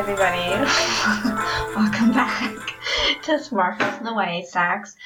everybody. Welcome back to Smartphones in the White Stacks.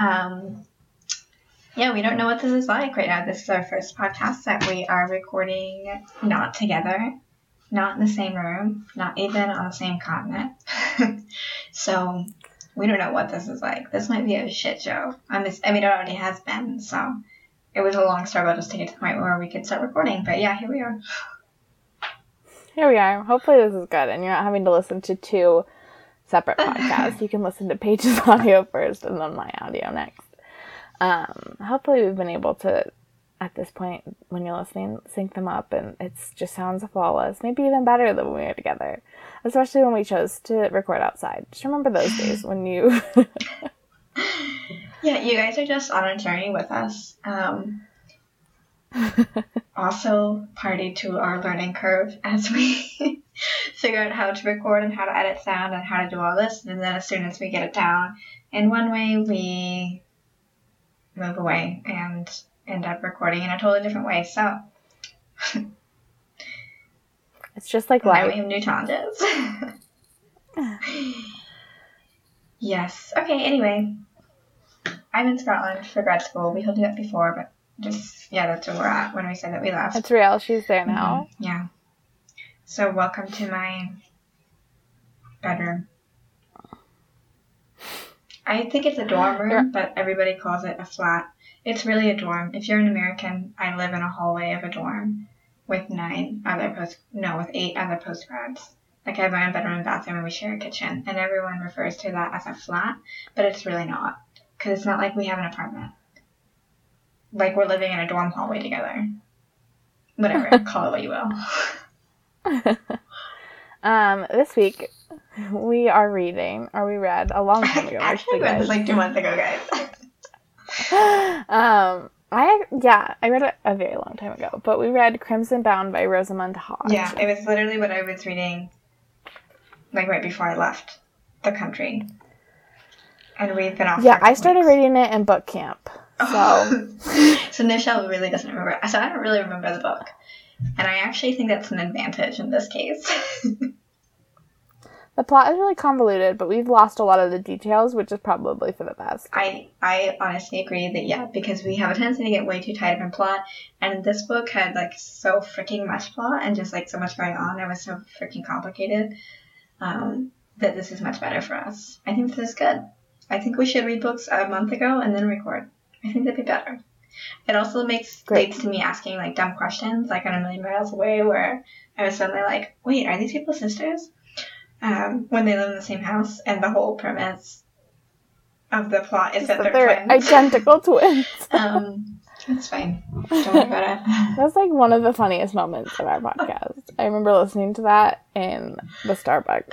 We don't know what this is like right now. This is our first podcast that we are recording not together, not in the same room, not even on the same continent. So we don't know what this is like. This might be a shit show. It already has been, so it was a long struggle just to get to the point where we could start recording. But yeah, here we are. Here we are. Hopefully this is good and you're not having to listen to two separate podcasts. You can listen to Paige's audio first and then my audio next. Hopefully we've been able to, at this point when you're listening, sync them up and it just sounds flawless. Maybe even better than when we were together. Especially when we chose to record outside. Just remember those days when you... Yeah, you guys are just on a journey with us. Also party to our learning curve as we figure out how to record and how to edit sound and how to do all this. And then as soon as we get it down in one way, we move away and end up recording in a totally different way. So it's just like life. Now we have new challenges. Yes. Okay, anyway. I'm in Scotland for grad school. We told you that before, but that's where we're at when we said that we left. It's real. She's there now. Mm-hmm. Yeah. So welcome to my bedroom. I think it's a dorm room, but everybody calls it a flat. It's really a dorm. If you're an American, I live in a hallway of a dorm with 8 other postgrads. Like I have my own bedroom and bathroom and we share a kitchen. And everyone refers to that as a flat, but it's really not. Because it's not like we have an apartment. Like we're living in a dorm hallway together. Whatever, call it what you will. This week we are reading, or we read a long time ago. I actually read this like 2 months ago, guys. I read it a very long time ago, but we read Crimson Bound by Rosamund Hodge. Yeah, it was literally what I was reading like right before I left the country. And we've been off. Yeah, I started reading it in book camp. So So Nichelle really doesn't remember. So I don't really remember the book. And I actually think that's an advantage in this case. The plot is really convoluted, but we've lost a lot of the details, which is probably for the best. I honestly agree that, because we have a tendency to get way too tied up in plot. And this book had, like, so freaking much plot and just, like, so much going on. It was so freaking complicated that this is much better for us. I think this is good. I think we should read books a month ago and then record. I think that'd be better. It also leads to me asking, like, dumb questions, like, on A Million Miles Away, where I was suddenly like, wait, are these people sisters? When they live in the same house, and the whole premise of the plot is that they're twins. Identical twins. It's fine. Don't worry about it. That's, like, one of the funniest moments of our podcast. I remember listening to that in the Starbucks.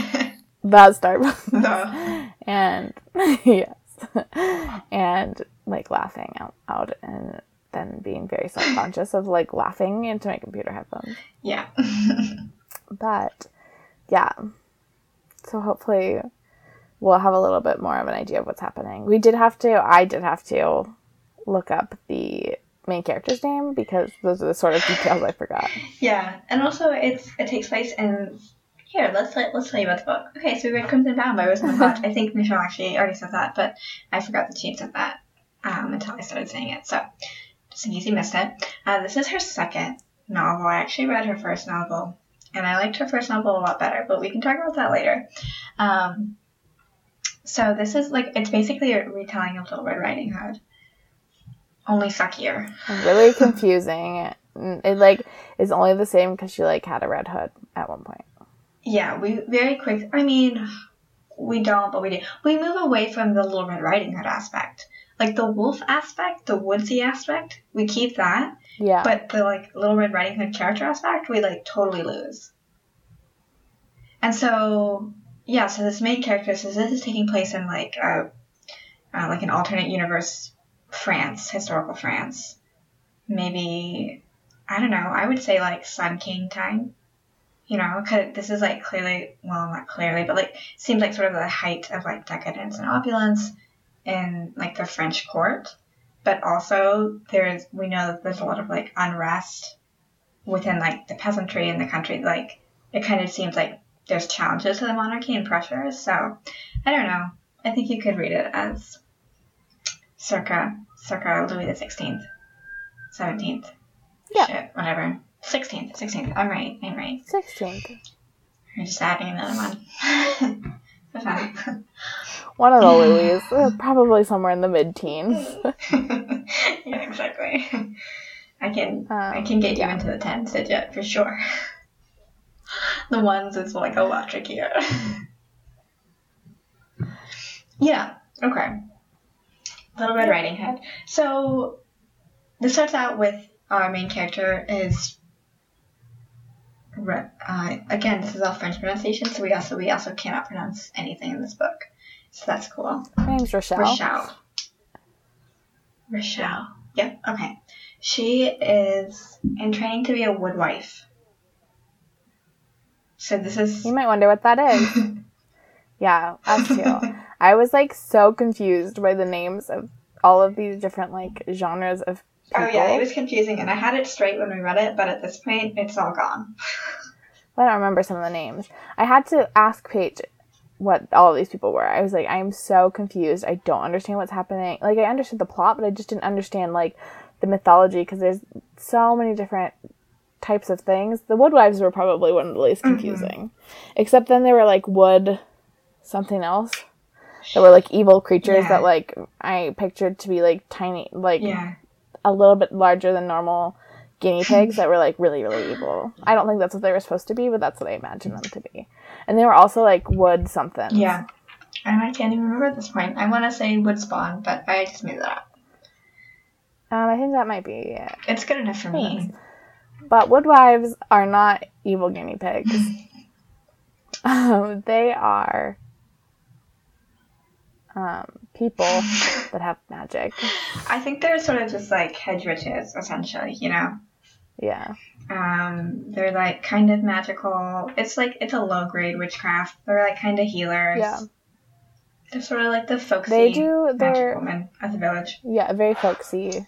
And, yes. And, like, laughing out loud and then being very self-conscious of, like, laughing into my computer headphones. Yeah. But, yeah. So hopefully we'll have a little bit more of an idea of what's happening. I did have to look up the main character's name because those are the sort of details I forgot. Yeah. And also it takes place in... Here, let's tell you about the book. Okay, so we read Crimson Bound by Rosamund Hodge. I think Michelle actually already said that, but I forgot that she said that until I started saying it. So, just in case you missed it. This is her second novel. I actually read her first novel, and I liked her first novel a lot better, but we can talk about that later. So this is, like, it's basically a retelling of Little Red Riding Hood. Only suckier. Really confusing. It, like, is only the same because she, like, had a red hood at one point. Yeah, we don't, but we do. We move away from the Little Red Riding Hood aspect. Like, the wolf aspect, the woodsy aspect, we keep that. Yeah. But the, like, Little Red Riding Hood character aspect, we, like, totally lose. And so, yeah, so this main character, so this is taking place in, like, an alternate universe France, historical France. Maybe, I don't know, I would say, like, Sun King time. You know, because this is, like, clearly, well, not clearly, but, like, seems like sort of the height of, like, decadence and opulence in, like, the French court. But also, we know that there's a lot of, like, unrest within, like, the peasantry in the country. Like, it kind of seems like there's challenges to the monarchy and pressures. So I don't know. I think you could read it as circa Louis the 16th, 17th. Yeah. Shit, whatever. 16th. I'm right. 16th. I'm just adding another one. So fun. One of the Louis, probably somewhere in the mid-teens. Yeah, exactly. I can get you into the 10s digit for sure. The ones is like a lot trickier. Yeah, okay. Little Red Riding Hood. So this starts out with our main character is again, this is all French pronunciation, so we also cannot pronounce anything in this book. So that's cool. Her name's Rochelle. Rochelle. Yep, okay. She is in training to be a woodwife. So this is... You might wonder what that is. Yeah, us too. I was like so confused by the names of all of these different like genres of people. Oh yeah, it was confusing, and I had it straight when we read it, but at this point, it's all gone. I don't remember some of the names. I had to ask Paige what all of these people were. I was like, I am so confused. I don't understand what's happening. Like, I understood the plot, but I just didn't understand like the mythology because there's so many different types of things. The Woodwives were probably one of the least confusing. Except then there were like wood something else. There were like evil creatures that like I pictured to be like tiny, like a little bit larger than normal guinea pigs that were like really, really evil. I don't think that's what they were supposed to be, but that's what I imagined them to be. And they were also like wood something. Yeah. And I can't even remember at this point. I want to say wood spawn, but I just made that up. I think that might be it. It's good enough for me. But woodwives are not evil guinea pigs. They are people that have magic. I think they're sort of just like hedge witches, essentially, you know? Yeah. They're like kind of magical. It's a low grade witchcraft. They're like kind of healers. Yeah. They're sort of like the folksy magic woman of the village. Yeah, very folksy.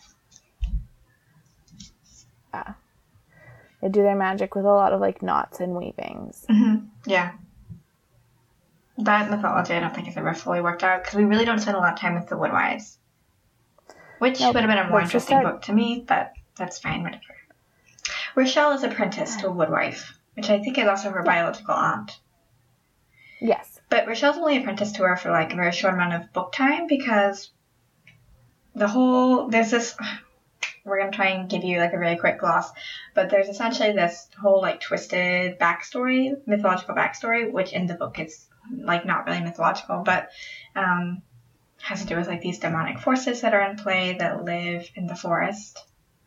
Yeah. They do their magic with a lot of like knots and weavings. Mm-hmm. Yeah. That mythology I don't think is ever fully worked out because we really don't spend a lot of time with the Woodwives. Which would have been a more interesting book to me, but that's fine, whatever. Rochelle is apprenticed to a woodwife, which I think is also her biological aunt. Yes. But Rochelle's only apprenticed to her for like a very short amount of book time because there's this... We're going to try and give you like a really quick gloss, but there's essentially this whole like twisted backstory, mythological backstory, which in the book is like not really mythological, but has to do with like these demonic forces that are in play that live in the forest,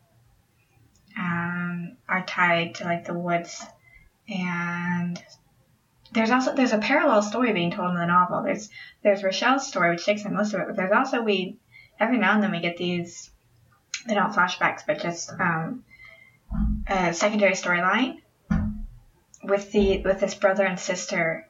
are tied to like the woods, and there's a parallel story being told in the novel. There's Rochelle's story, which takes in most of it, but there's also every now and then we get these. They're not flashbacks, but just a secondary storyline with this brother and sister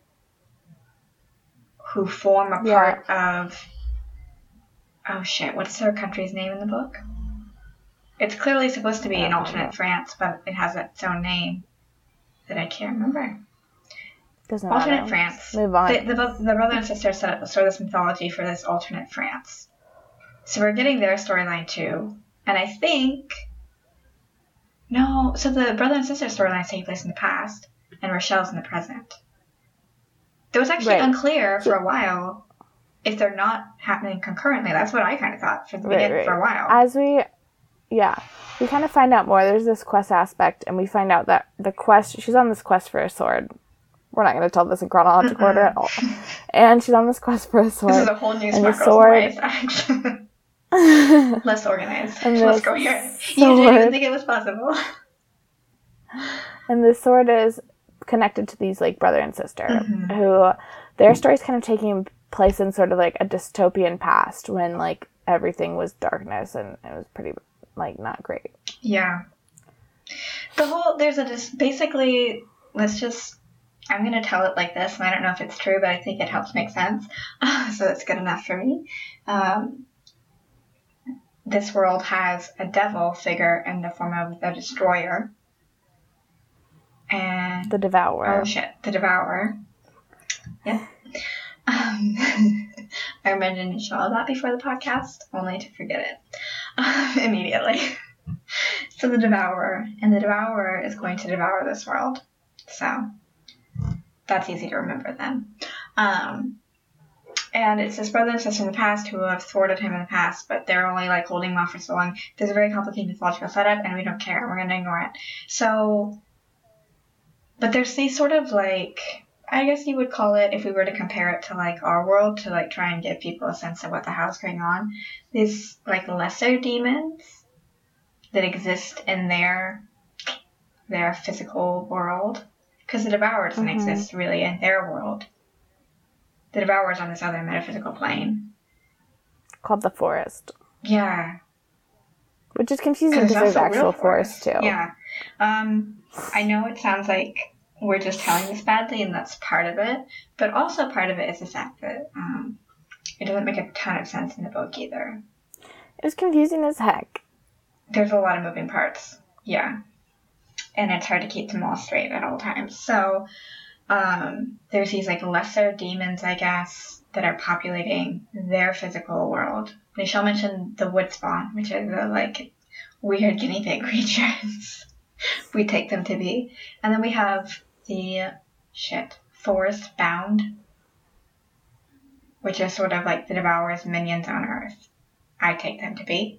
who form a part of. Oh shit! What's their country's name in the book? It's clearly supposed to be an alternate France, but it has its own name that I can't remember. Doesn't alternate matter. France. Move on. The brother and sister set up sort of this mythology for this alternate France. So we're getting their storyline too. And I think... No, so the brother and sister storylines take place in the past, and Rochelle's in the present. It was actually unclear for a while if they're not happening concurrently. That's what I kind of thought for the beginning for a while. As we kind of find out more. There's this quest aspect, and we find out that she's on this quest for a sword. We're not going to tell this in chronological order at all. And she's on this quest for a sword. This is a whole new Smart Girls life, actually. Less organized. Let's go here. You didn't even think it was possible. And the sword is connected to these like brother and sister who their story's kind of taking place in sort of like a dystopian past when like everything was darkness and it was pretty like not great. Yeah. Basically, I'm going to tell it like this, and I don't know if it's true, but I think it helps make sense. So it's good enough for me. This world has a devil figure in the form of the Destroyer and The Devourer. Oh shit, the Devourer. Yep. I remembered to initial that before the podcast, only to forget it immediately. So the Devourer, and the Devourer is going to devour this world. So that's easy to remember then. And it's his brother and sister in the past who have thwarted him in the past, but they're only like holding him off for so long. There's a very complicated mythological setup, and we don't care. We're going to ignore it. So, but there's these sort of like, I guess you would call it, if we were to compare it to like our world, to like try and give people a sense of what the hell's going on, these like lesser demons that exist in their physical world, because the Devourer doesn't exist really in their world. The Devourer is on this other metaphysical plane. Called the Forest. Yeah. Which is confusing because there's actual forest too. Yeah. I know it sounds like we're just telling this badly, and that's part of it. But also part of it is the fact that it doesn't make a ton of sense in the book either. It was confusing as heck. There's a lot of moving parts. Yeah. And it's hard to keep them all straight at all times. So there's these like lesser demons, I guess, that are populating their physical world. They shall mention the wood spawn, which are the like weird guinea pig creatures we take them to be. And then we have the forest bound, which is sort of like the Devourer's minions on Earth. I take them to be.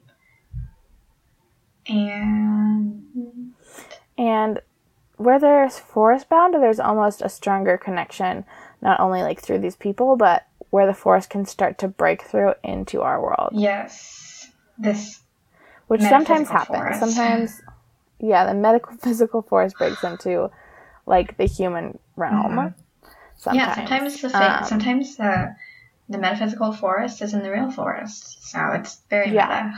And where there's forest bound, there's almost a stronger connection, not only like through these people, but where the forest can start to break through into our world. Yes. Which sometimes happens. Forest. Sometimes, yeah, the metaphysical forest breaks into like the human realm. Mm-hmm. Sometimes. Yeah, sometimes the fake, sometimes the metaphysical forest is in the real forest. So it's very meta.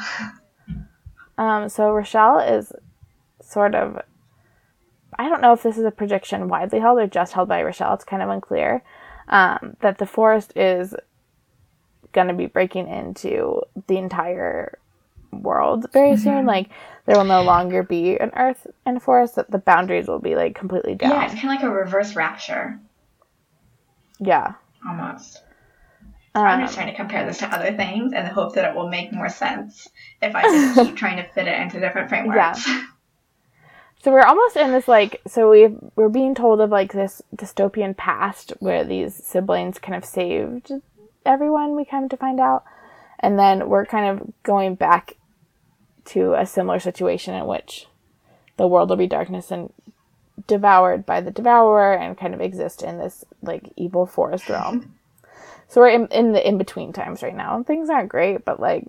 So Rochelle is sort of, I don't know if this is a prediction widely held or just held by Rochelle. It's kind of unclear. That the forest is going to be breaking into the entire world very soon. Like, there will no longer be an earth and forest. That the boundaries will be like completely down. Yeah, it's kind of like a reverse rapture. Yeah. Almost. I'm just trying to compare this to other things in the hope that it will make more sense if I just keep trying to fit it into different frameworks. Yeah. So we're almost in this, like, so we're being told of, like, this dystopian past where these siblings kind of saved everyone, we come to find out. And then we're kind of going back to a similar situation in which the world will be darkness and devoured by the Devourer and kind of exist in this, like, evil forest realm. So we're in the in-between times right now. And things aren't great, but, like,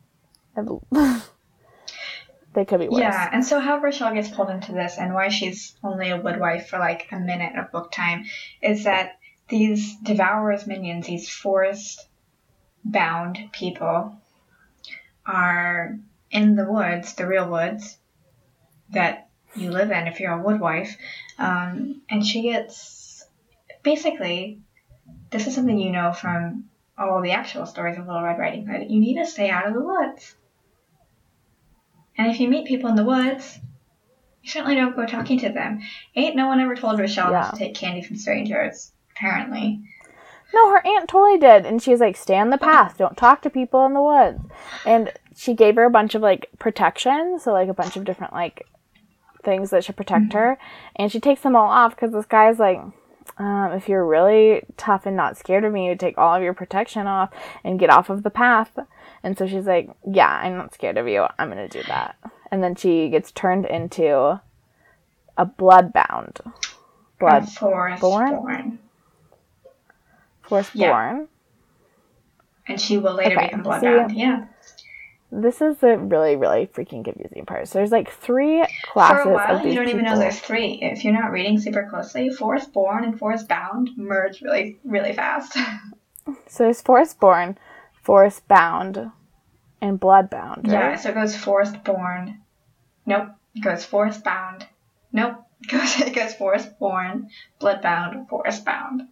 they could be worse. Yeah, and so how Rochelle gets pulled into this and why she's only a woodwife for like a minute of book time is that these Devourer's minions, these forest-bound people, are in the woods, the real woods, that you live in if you're a woodwife. And she gets, basically, this is something you know from all the actual stories of Little Red Riding Hood. You need to stay out of the woods. And if you meet people in the woods, you certainly don't go talking to them. Ain't no one ever told Rochelle not to take candy from strangers, apparently. No, her aunt totally did. And she was like, stay on the path. Don't talk to people in the woods. And she gave her a bunch of, like, protection. So, like, a bunch of different, like, things that should protect her. And she takes them all off because this guy's like, if you're really tough and not scared of me, you take all of your protection off and get off of the path. And so she's like, yeah, I'm not scared of you. I'm going to do that. And then she gets turned into a bloodbound. Forestborn. Forestborn. And she will later become bloodbound. Yeah. This is the really, really freaking confusing part. So there's like 3 classes For a while, of these you don't even know people. there's 3. If you're not reading super closely, Forestborn and Forestbound merge really, really fast. So there's Forestborn, Forestbound, and Bloodbound, right? Yeah, so it goes Forestborn. Nope. It goes Forestbound. Nope. It goes Forestborn, Bloodbound, Forestbound.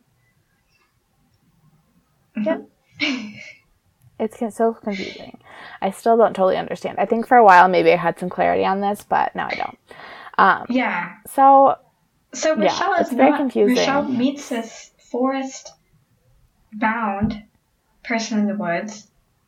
Yep. It's so confusing. I still don't totally understand. I think for a while maybe I had some clarity on this, but now I don't. Yeah. So So Rochelle is very not. confusing. Rochelle meets this forest-bound person in the woods.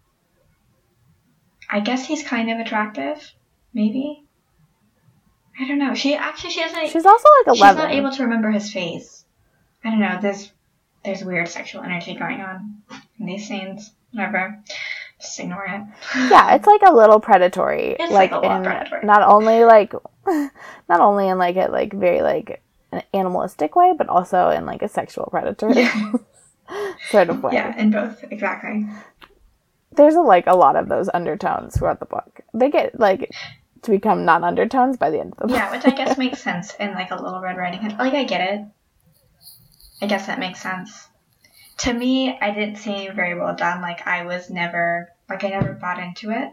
I guess he's kind of attractive, maybe. I don't know. She doesn't. She's also like 11. She's not able to remember his face. I don't know. There's weird sexual energy going on in these scenes. Whatever. Just ignore it. Yeah, it's like a little predatory. It's like a lot predatory. Not only in like a like very like an animalistic way, but also in like a sexual predatory sort of way. Yeah, in both, exactly. There's a lot of those undertones throughout the book. They get like to become non-undertones by the end of the book. Yeah, which I guess makes sense in like a Little Red Riding Hood. Like, I get it. I guess that makes sense. To me, I didn't seem very well done. Like, I never bought into it.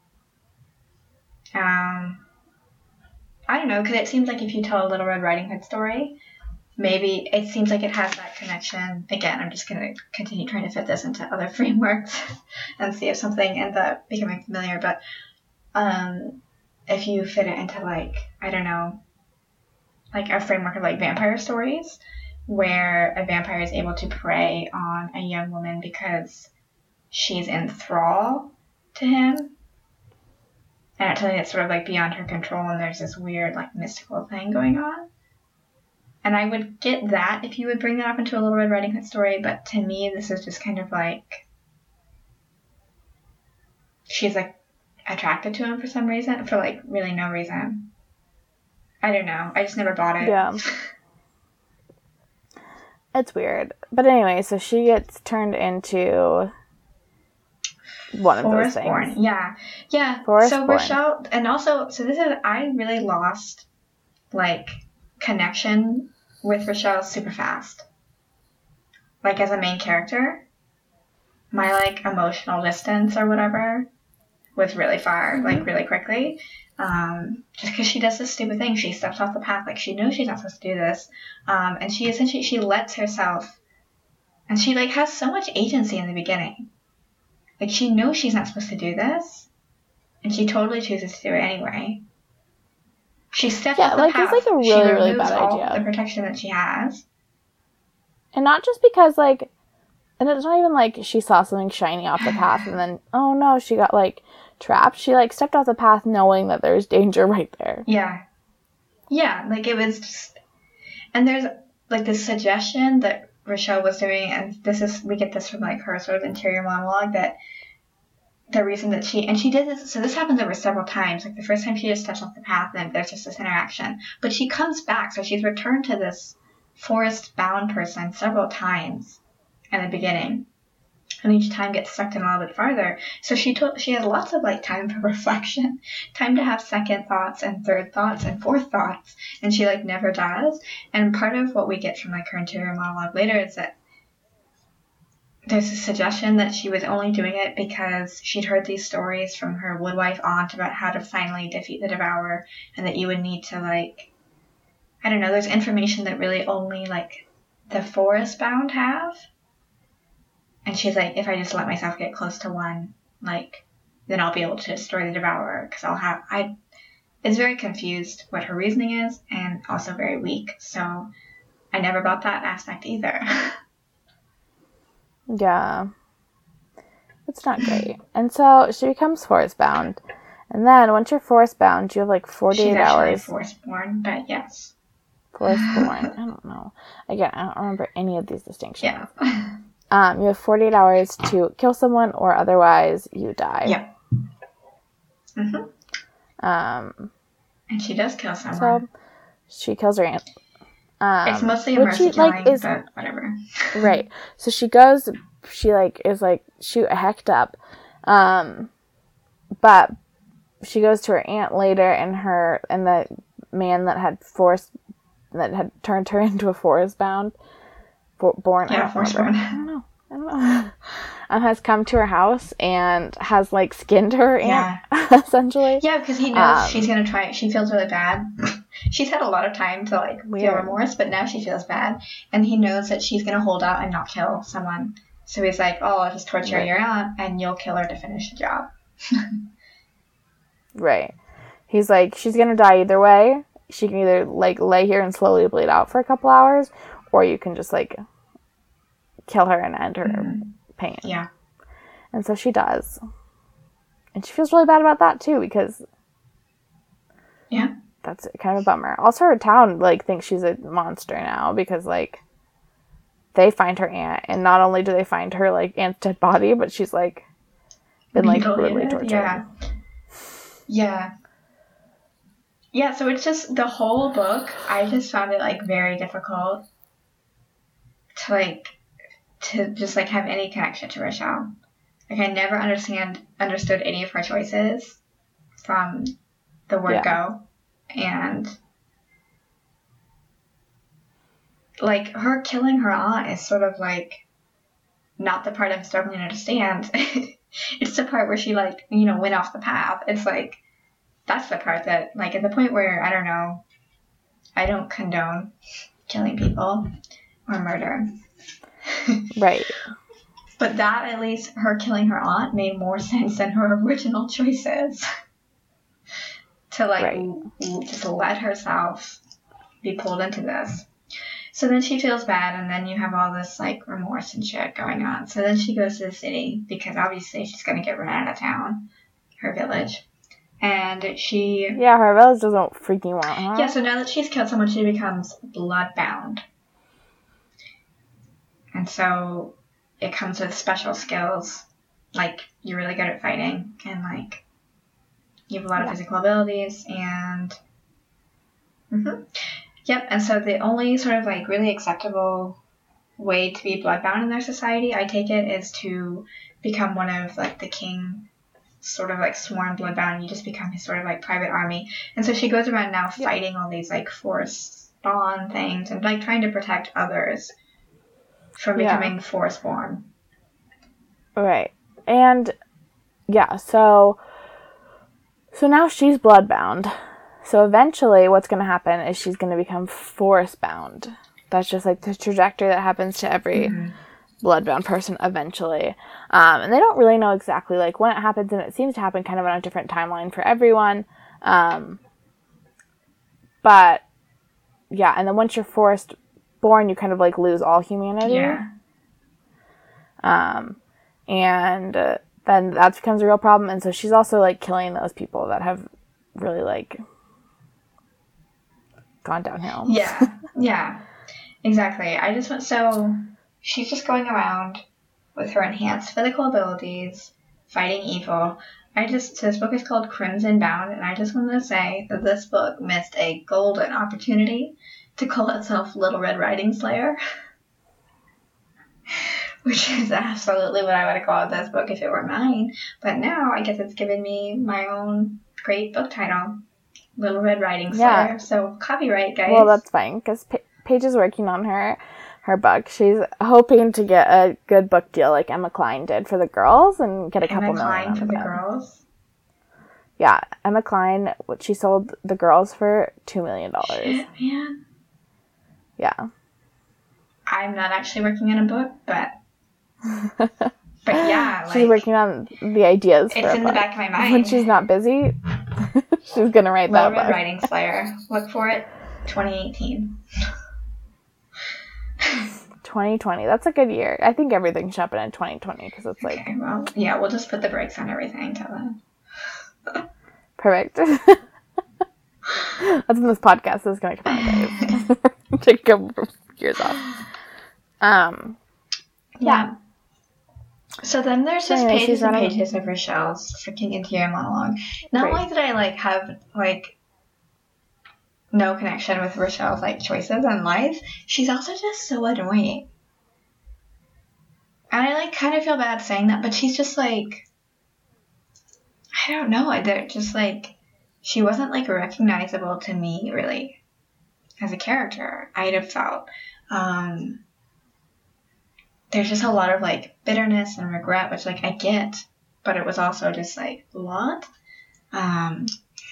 I don't know, because it seems like if you tell a Little Red Riding Hood story, maybe it seems like it has that connection. Again, I'm just going to continue trying to fit this into other frameworks and see if something ends up becoming familiar. But if you fit it into, like, I don't know, like a framework of like vampire stories, where a vampire is able to prey on a young woman because she's in thrall to him, and it's something that's sort of like beyond her control, and there's this weird like mystical thing going on. And I would get that if you would bring that up into a Little Red Riding Hood story, but to me this is just kind of like she's like attracted to him for some reason, for like really no reason. I don't know. I just never bought it. Yeah. It's weird. But anyway, so she gets turned into one of those things. Forest-born. Yeah. Yeah. Forest-born. So Rochelle, and also, so this is, I really lost, like, connection with Rochelle super fast. Like, as a main character, my, like, emotional distance or whatever was really far, like, really quickly. Just because she does this stupid thing. She steps off the path. Like, she knows she's not supposed to do this. And she essentially, she lets herself, and she, like, has so much agency in the beginning. Like, she knows she's not supposed to do this, and she totally chooses to do it anyway. She steps off the path. It's like a really, really bad all idea. The protection that she has. And not just because, like, and it's not even like she saw something shiny off the path and then, oh no, she got, like, trapped. She, like, stepped off the path knowing that there's danger right there. Yeah. Yeah, like, it was just... And there's, like, this suggestion that Rochelle was doing, and we get this from, like, her sort of interior monologue, that the reason that she did this, so this happens over several times. Like, the first time she just steps off the path, and then there's just this interaction. But she comes back, so she's returned to this forest-bound person several times in the beginning. And each time gets sucked in a little bit farther. So she has lots of, like, time for reflection, time to have second thoughts and third thoughts and fourth thoughts, and she, like, never does. And part of what we get from, like, her interior monologue later is that there's a suggestion that she was only doing it because she'd heard these stories from her woodwife aunt about how to finally defeat the Devourer, and that you would need to, like, I don't know, there's information that really only, like, the forest-bound have. And she's like, if I just let myself get close to one, like, then I'll be able to destroy the Devourer, because it's very confused what her reasoning is, and also very weak, so I never bought that aspect either. Yeah. It's not great. And so she becomes forest-bound, and then once you're forest-bound, you have, like, 48 hours. She's actually forest-born, but yes. Forest-born. I don't know. Again, I don't remember any of these distinctions. Yeah. You have 48 hours to kill someone, or otherwise you die. Yep. Mm-hmm. And she does kill someone. So she kills her aunt. It's mostly a mercy killing, but whatever. Right. So she goes, is shoot, hecked up. But she goes to her aunt later, and the man that had turned her into a forest-bound, born. Yeah, forest-born. I don't know. Has come to her house and has, like, skinned her aunt, essentially. Yeah, because he knows she's going to try. She feels really bad. She's had a lot of time to, like, feel remorse, but now she feels bad. And he knows that she's going to hold out and not kill someone. So he's like, oh, I'll just torture your aunt, and you'll kill her to finish the job. Right. He's like, she's going to die either way, she can either, like, lay here and slowly bleed out for a couple hours, or you can just, like, kill her and end her pain. Yeah. And so she does. And she feels really bad about that, too, because... Yeah. That's kind of a bummer. Also, her town, like, thinks she's a monster now, because, like, they find her aunt, and not only do they find her, like, aunt's dead body, but she's, like, been, like, brutally tortured. Yeah. Yeah. Yeah, so it's just, the whole book, I just found it, like, very difficult to just, like, have any connection to Rochelle. Like, I never understood any of her choices from the word go. And, like, her killing her aunt is sort of, like, not the part I'm struggling to understand. It's the part where she, like, you know, went off the path. It's, like, that's the part that, like, at the point where, I don't know, I don't condone killing people or murder. Right. But that, at least, her killing her aunt made more sense than her original choices. To, like, just let herself be pulled into this. So then she feels bad, and then you have all this, like, remorse and shit going on. So then she goes to the city, because obviously she's going to get run out of town, her village. And she... Yeah, her village doesn't freaking want her. Yeah, so now that she's killed someone, she becomes bloodbound. And so it comes with special skills. Like, you're really good at fighting, and, like, you have a lot of physical abilities, and... Yep, and so the only sort of, like, really acceptable way to be bloodbound in their society, I take it, is to become one of, like, the king, sort of, like, sworn bloodbound. You just become his sort of, like, private army. And so she goes around now fighting all these, like, forest spawn things and, like, trying to protect others from becoming forest-born. Right. And, yeah, so now she's bloodbound. So eventually what's going to happen is she's going to become forest-bound. That's just, like, the trajectory that happens to every bloodbound person eventually. And they don't really know exactly, like, when it happens, and it seems to happen kind of on a different timeline for everyone. But, yeah, and then once you're forest-born, you kind of, like, lose all humanity. Yeah. And then that becomes a real problem. And so she's also, like, killing those people that have really, like, gone downhill. Yeah, exactly. So she's just going around with her enhanced physical abilities, fighting evil. So this book is called Crimson Bound, and I just wanted to say that this book missed a golden opportunity to call itself Little Red Riding Slayer. Which is absolutely what I would have called this book if it were mine. But now I guess it's given me my own great book title, Little Red Riding Slayer. Yeah. So copyright, guys. Well, that's fine, because Paige is working on her book. She's hoping to get a good book deal like Emma Cline did for the girls and get a couple million. Emma Cline for the girls? Yeah, Emma Cline, she sold the girls for $2 million. Shit, man. Yeah. I'm not actually working on a book, but yeah, like, she's working on the ideas. It's in the back of my mind. When she's not busy, she's gonna write that book. Little Red Riding Slayer. Look for it. 2018. 2020. That's a good year. I think everything should happen in 2020 because it's like. Okay, well, yeah, we'll just put the brakes on everything till then. Perfect. That's when this podcast is going to come out, guys. Take a couple years off. Yeah. So then there's just pages and pages of Rochelle's freaking interior monologue. Not only did I, like, have, like, no connection with Rochelle's, like, choices in life, she's also just so annoying. And I, like, kind of feel bad saying that, but she's just, like, I don't know, they're just, like, she wasn't, like, recognizable to me, really, as a character, I'd have felt. There's just a lot of, like, bitterness and regret, which, like, I get, but it was also just, like, a lot. And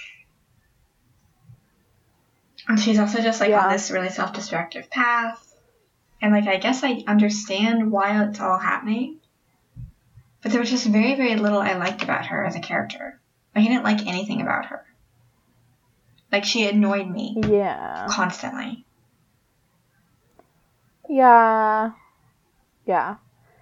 she's also just, like, on this really self-destructive path. And, like, I guess I understand why it's all happening. But there was just very, very little I liked about her as a character. Like, I didn't like anything about her. Like, she annoyed me. Yeah. Constantly. Yeah. Yeah.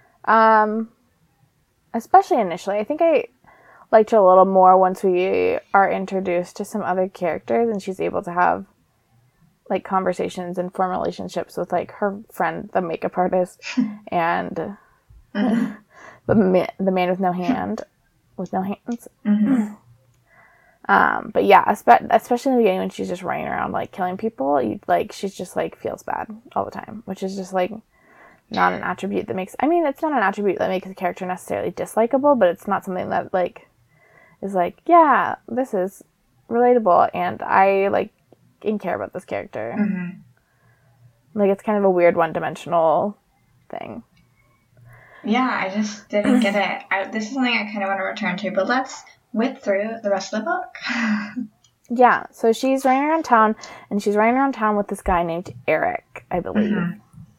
Especially initially. I think I liked her a little more once we are introduced to some other characters and she's able to have, like, conversations and form relationships with, like, her friend, the makeup artist, and Mm-hmm. the man with no hand. With no hands. Mm-hmm. But yeah, especially in the beginning when she's just running around, like, killing people, she's just, like, feels bad all the time, which is just, like, not an attribute that makes... I mean, it's not an attribute that makes a character necessarily dislikable, but it's not something that, like, is like, yeah, this is relatable, and I, like, can care about this character. Mm-hmm. Like, it's kind of a weird one-dimensional thing. Yeah, I just didn't get it. This is something I kind of want to return to, but let's whip through the rest of the book. Yeah, so she's running around town, and she's running around town with this guy named Eric, I believe. Mm-hmm.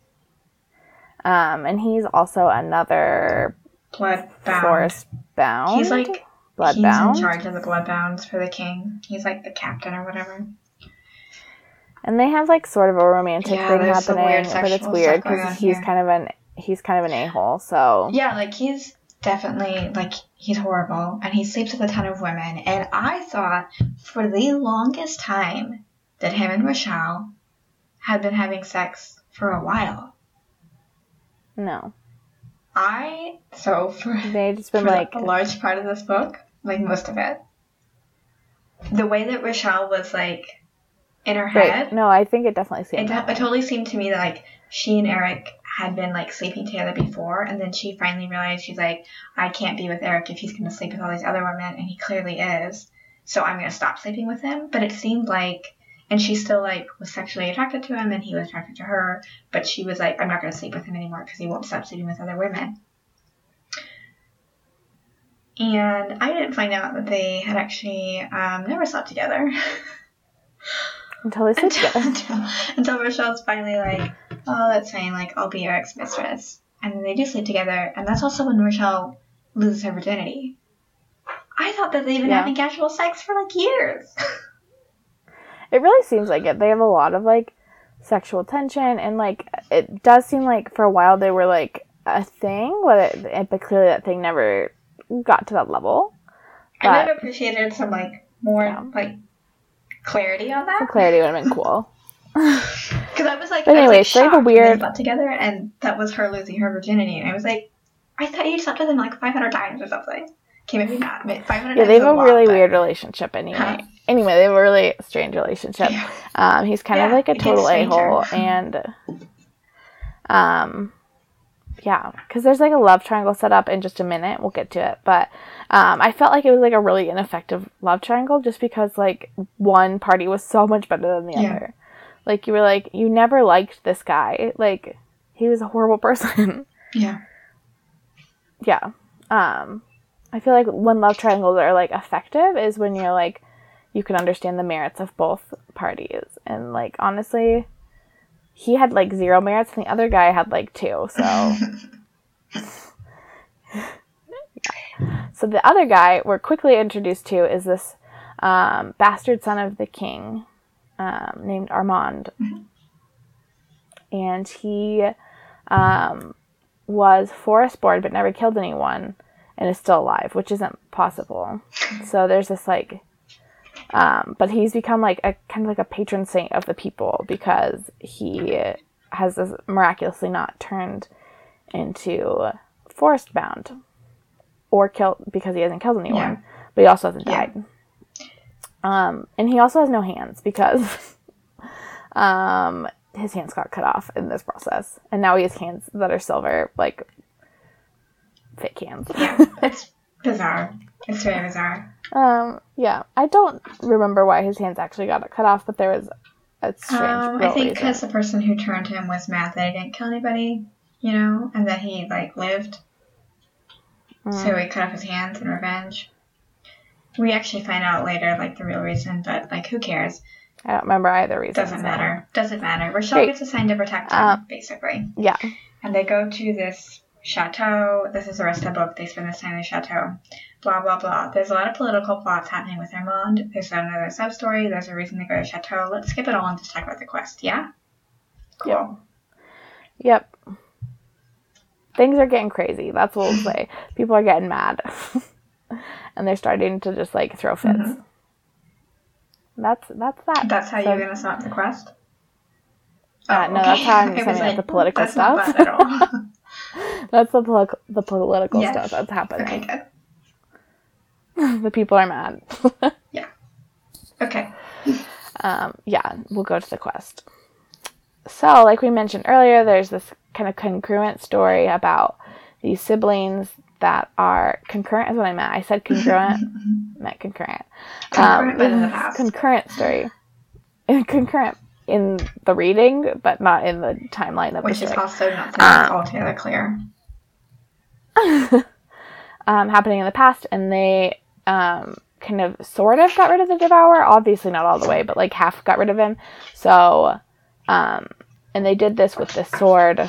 And he's also another Bloodbound. forest bound. He's like, Bloodbound. he's in charge of the Bloodbounds for the king. He's like the captain or whatever. And they have, like, sort of a romantic thing there's some weird happening, but it's sexual weird stuff going because on he's here. kind of an a-hole, so... Yeah, like, he's definitely, like, he's horrible, and he sleeps with a ton of women, and I thought for the longest time that him and Rochelle had been having sex for a while. No. They just been, for like... a large part of this book, like, most of it, the way that Rochelle was, like, in her head... Right. No, I think it definitely seemed It totally seemed to me that, like, she and Eric had been, like, sleeping together before, and then she finally realized, she's like, I can't be with Eric if he's going to sleep with all these other women, and he clearly is, so I'm going to stop sleeping with him. But it seemed like, and she still, like, was sexually attracted to him, and he was attracted to her, but she was like, I'm not going to sleep with him anymore because he won't stop sleeping with other women. And I didn't find out that they had actually never slept together. Until they sleep together. Until Rochelle's finally like, oh, that's fine, like, I'll be Eric's mistress. And then they do sleep together, and that's also when Rochelle loses her virginity. I thought that they've been having casual sex for, like, years. It really seems like it. They have a lot of, like, sexual tension, and, like, it does seem like for a while they were, like, a thing, but clearly that thing never got to that level. I would have appreciated some, like, more, like, clarity on that. Some clarity would have been cool. Because I was like, but anyway, so they have a weird... They slept together, and that was her losing her virginity, and I was like, I thought you slept with him like 500 times or something. Okay, maybe not. 500 times. Yeah, they have a really weird relationship anyway. Huh? Anyway, they have a really strange relationship. Yeah. He's kind of like a total a-hole, and yeah, because there's like a love triangle set up in just a minute. We'll get to it, but I felt like it was like a really ineffective love triangle just because like one party was so much better than the other. Like, you were like, you never liked this guy. Like, he was a horrible person. Yeah. Yeah. I feel like when love triangles are, like, effective is when you're, like, you can understand the merits of both parties. And, like, honestly, he had, like, 0 merits, and the other guy had, like, 2, so... So the other guy we're quickly introduced to is this bastard son of the king named Armand. Mm-hmm. And he was forest born but never killed anyone and is still alive, which isn't possible. So there's this, like... but he's become, like, a kind of like a patron saint of the people because he has this miraculously not turned into forest bound. Or killed because he hasn't killed anyone, but he also hasn't died. And he also has no hands because his hands got cut off in this process, and now he has hands that are silver, like fake hands. Yeah, it's bizarre. It's very bizarre. Yeah, I don't remember why his hands actually got cut off, but there was a strange. I think because the person who turned him was mad that he didn't kill anybody, you know, and that he like lived. So he cut off his hands in revenge. We actually find out later, like, the real reason, but, like, who cares? I don't remember either reason. Doesn't matter. Rochelle gets assigned to protect him, basically. Yeah. And they go to this chateau. This is the rest of the book. They spend this time in the chateau. Blah, blah, blah. There's a lot of political plots happening with Armand. There's another sub-story. There's a reason to go to the chateau. Let's skip it all and just talk about the quest, yeah? Cool. Yep. Things are getting crazy. That's what we'll say. People are getting mad. And they're starting to just, like, throw fits. Mm-hmm. That's that. That's how you're going to sum up the quest? No, okay. That's how I'm summing up the political stuff. That's not bad at all. That's the political stuff that's happening. Okay, good. The people are mad. Yeah. Okay. Yeah, we'll go to the quest. So, like we mentioned earlier, there's this kind of congruent story about these siblings that are concurrent is what I meant. I said congruent, meant concurrent. Concurrent, but in the past. Concurrent story. Concurrent in the reading, but not in the timeline of which the story. Which is also not altogether clear. Happening in the past, and they kind of sort of got rid of the Devourer. Obviously not all the way, but like half got rid of him. So, and they did this with this sword.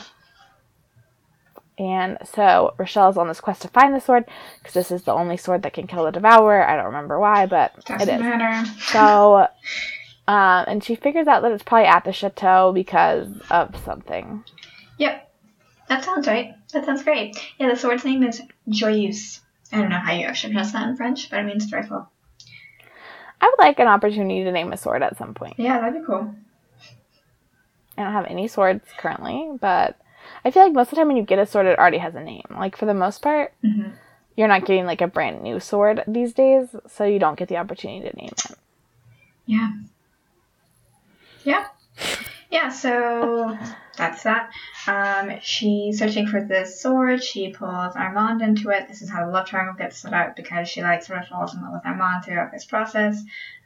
And so Rochelle's on this quest to find the sword, because this is the only sword that can kill the Devourer. I don't remember why, but Doesn't it is. Matter. So, and she figures out that it's probably at the chateau because of something. Yep. That sounds right. That sounds great. Yeah, the sword's name is Joyeuse. I don't know how you actually pronounce that in French, but it means joyful. I would like an opportunity to name a sword at some point. Yeah, that'd be cool. I don't have any swords currently, but I feel like most of the time when you get a sword, it already has a name. Like, for the most part, you're not getting, like, a brand new sword these days, so you don't get the opportunity to name it. Yeah. Yeah. Yeah, so that's that. She's searching for this sword. She pulls Armand into it. This is how the love triangle gets set up, because she, like, sort of falls in love with Armand throughout this process.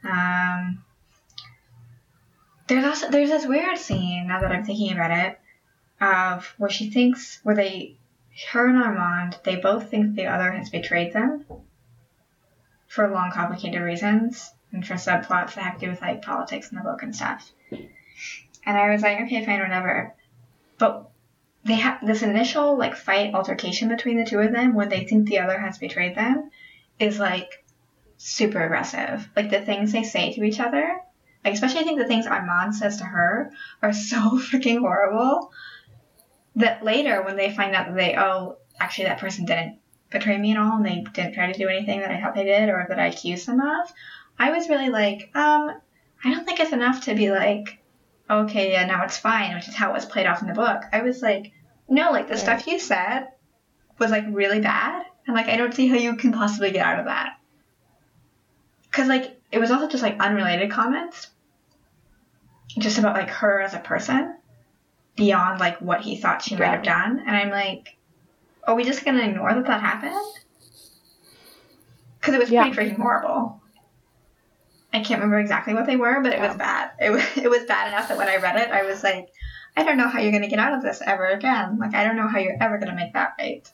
There's this weird scene, now that I'm thinking about it, of where her and Armand, they both think the other has betrayed them for long, complicated reasons, and for subplots that have to do with, like, politics in the book and stuff. And I was like, okay, fine, whatever. But they have this initial, like, fight altercation between the two of them when they think the other has betrayed them is, like, super aggressive. Like, the things they say to each other, like, especially I think the things Armand says to her are so freaking horrible that later when they find out that actually that person didn't betray me at all and they didn't try to do anything that I thought they did or that I accused them of, I was really like, I don't think it's enough to be like, okay, yeah, now it's fine, which is how it was played off in the book. I was like, no, like, the stuff you said was, like, really bad, and, like, I don't see how you can possibly get out of that. Because, like, it was also just, like, unrelated comments, just about, like, her as a person, beyond, like, what he thought she might have done, and I'm like, are we just gonna ignore that happened? Because it was pretty freaking horrible. I can't remember exactly what they were, but it was bad. It was bad enough that when I read it, I was like, I don't know how you're going to get out of this ever again. Like, I don't know how you're ever going to make that right.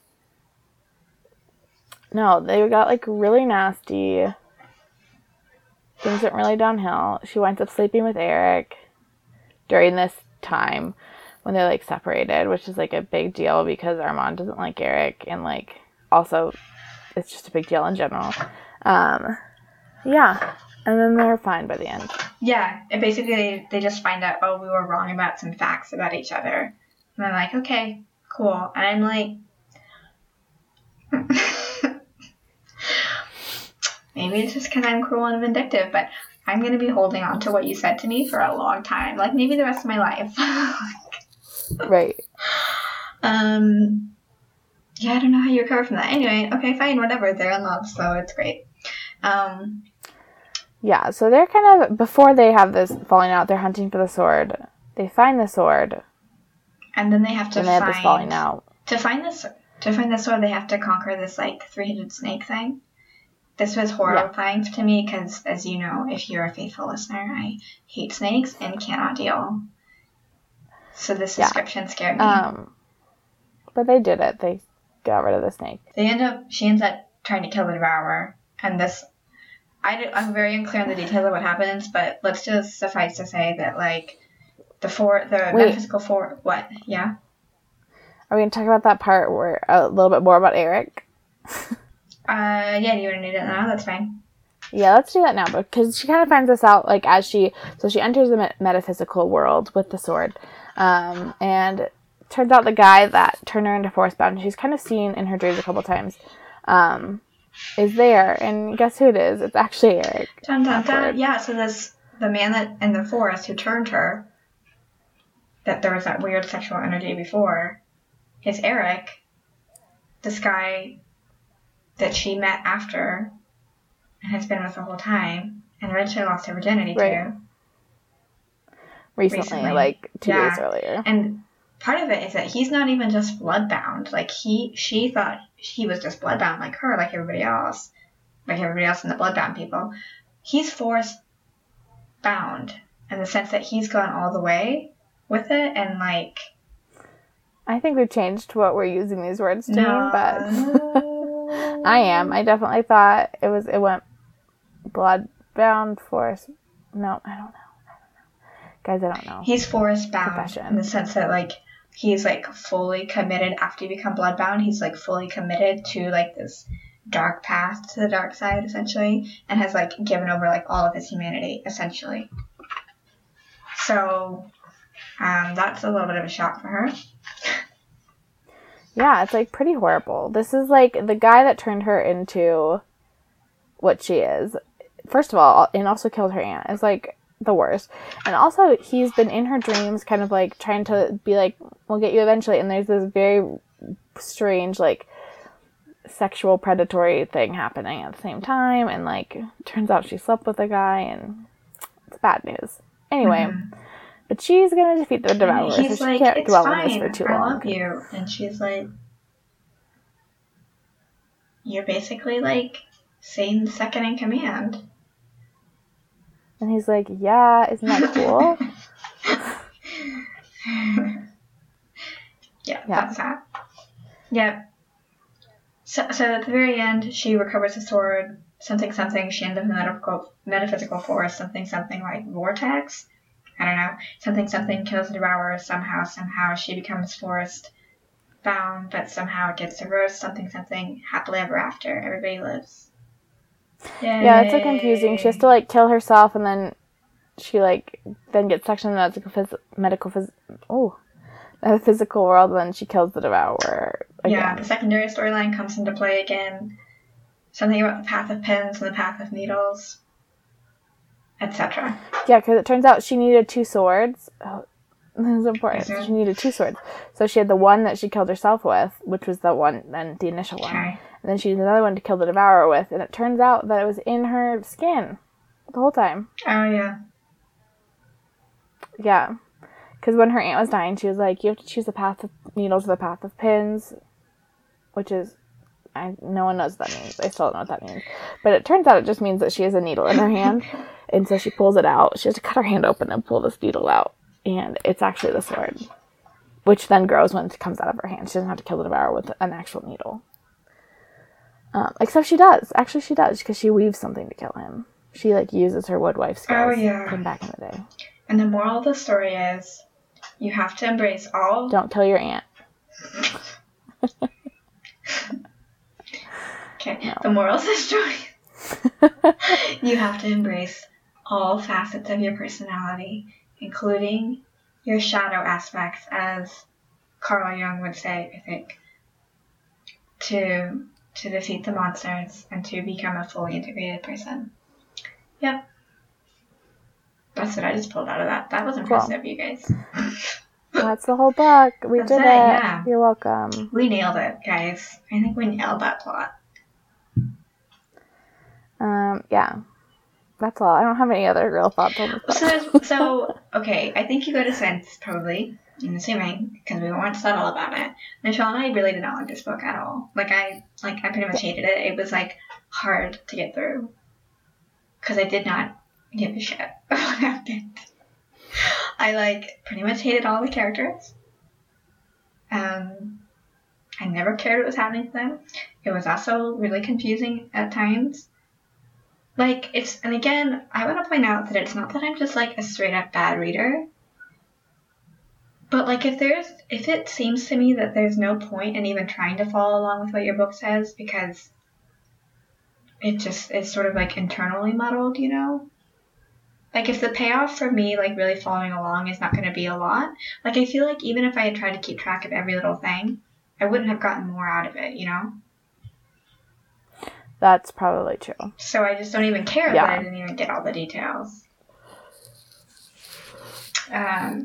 No, they got, like, really nasty. Things went really downhill. She winds up sleeping with Eric during this time when they're, like, separated, which is, like, a big deal because Armand doesn't like Eric, and, like, also it's just a big deal in general. Yeah. And then they're fine by the end. Yeah, and basically they just find out, we were wrong about some facts about each other. And I'm like, okay, cool. And I'm like, maybe it's just because I'm cruel and vindictive, but I'm going to be holding on to what you said to me for a long time. Like, maybe the rest of my life. Right. Yeah, I don't know how you recover from that. Anyway, okay, fine, whatever. They're in love, so it's great. Yeah, so they're kind of, before they have this falling out, they're hunting for the sword. They find the sword. And then they have to find this falling out. To find the sword, they have to conquer this, like, three-headed snake thing. This was horrifying to me because, as you know, if you're a faithful listener, I hate snakes and cannot deal. So this description scared me. But they did it. They got rid of the snake. She ends up trying to kill the Devourer, and this... I'm very unclear on the details of what happens, but let's just suffice to say that, like, the metaphysical what? Yeah? I Are we going to talk about that part where a little bit more about Eric? Yeah, do you want to do that now? That's fine. Yeah, let's do that now, because she kind of finds this out, like, she enters the metaphysical world with the sword, and it turns out the guy that turned her into Forestbound, she's kind of seen in her dreams a couple times, is there, and guess who it is? It's actually Eric. Dun, dun, dun. Yeah, so the man that in the forest who turned her, that there was that weird sexual energy before, is Eric, this guy that she met after and has been with the whole time, and eventually lost her virginity to. Recently, like 2 days earlier. And part of it is that he's not even just bloodbound. Like, she thought he was just bloodbound like her, like everybody else in the bloodbound people. He's force bound in the sense that he's gone all the way with it, and like... I think we've changed what we're using these words to mean, but... I am. I definitely thought it went bloodbound force. No, I don't know. Guys, I don't know. He's forest bound in the sense that, like, he's, like, fully committed after you become bloodbound. He's, like, fully committed to, like, this dark path to the dark side, essentially, and has, like, given over, like, all of his humanity, essentially. So, that's a little bit of a shock for her. Yeah, it's, like, pretty horrible. This is, like, the guy that turned her into what she is, first of all, and also killed her aunt, is, like, the worst. And also, he's been in her dreams kind of, like, trying to be like, we'll get you eventually, and there's this very strange, like, sexual predatory thing happening at the same time, and, like, turns out she slept with a guy, and it's bad news. Anyway, but she's gonna defeat the Devourer, so she like, can't dwell on this for too long. I love you. And she's like, you're basically, like, Satan's second in command. And he's like, yeah, isn't that cool? Yeah, that's that. Yep. So at the very end, she recovers the sword, something, she ends up in the metaphysical forest, something like vortex. I don't know. Something kills the Devourer somehow she becomes forest bound, but somehow it gets reversed, something, happily ever after. Everybody lives. Yay. Yeah, it's so confusing. She has to, like, kill herself, and then she, like, then gets sucked into the metaphysical world, and then she kills the Devourer again. Yeah, the secondary storyline comes into play again. Something about the path of pins and the path of needles, etc. Yeah, because it turns out she needed 2 swords. Oh, this is important. She needed 2 swords. So she had the one that she killed herself with, which was the initial one. And then she needed another one to kill the Devourer with, and it turns out that it was in her skin the whole time. Oh, yeah. Yeah. Because when her aunt was dying, she was like, you have to choose the path of needles or the path of pins, which is, no one knows what that means. I still don't know what that means. But it turns out it just means that she has a needle in her hand, and so she pulls it out. She has to cut her hand open and pull this needle out, and it's actually the sword, which then grows when it comes out of her hand. She doesn't have to kill the Devourer with an actual needle. Except she does. Actually, she does, because she weaves something to kill him. She, like, uses her woodwife skills from back in the day. And the moral of the story is, you have to embrace all... Don't kill your aunt. Okay, no. The moral of the story you have to embrace all facets of your personality, including your shadow aspects, as Carl Jung would say, I think, to defeat the monsters and to become a fully integrated person. Yep. That's what I just pulled out of that. That was impressive, you guys. That's the whole book. We did it. Yeah. You're welcome. We nailed it, guys. I think we nailed that plot. Yeah. That's all. I don't have any other real thoughts on this book. So, okay, I think you go to sense, probably, I'm assuming, because we weren't subtle about it. Michelle and I really did not like this book at all. I pretty much hated it. It was, like, hard to get through. Because I did not give a shit about what happened. I, pretty much hated all the characters. I never cared what was happening to them. It was also really confusing at times. And again, I want to point out that it's not that I'm just, a straight-up bad reader. But, like, if it seems to me that there's no point in even trying to follow along with what your book says because it just is sort of, like, internally muddled, you know? Like, if the payoff for me, like, really following along is not going to be a lot, like, I feel like even if I had tried to keep track of every little thing, I wouldn't have gotten more out of it, you know? That's probably true. So I just don't even care that I didn't even get all the details. Yeah.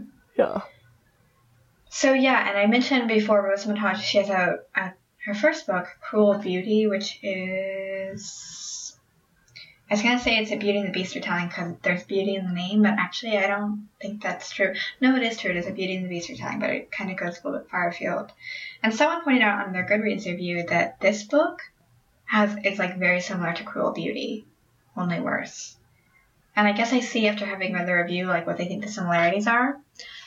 So, yeah, and I mentioned before, Rosamund Hodge, she has her first book, Cruel Beauty, which is... I was going to say it's a Beauty and the Beast retelling because there's beauty in the name, but actually I don't think that's true. No, it is true. It is a Beauty and the Beast retelling, but it kind of goes a little bit far afield. And someone pointed out on their Goodreads review that this book is like very similar to Cruel Beauty, only worse. And I guess I see after having read the review like what they think the similarities are.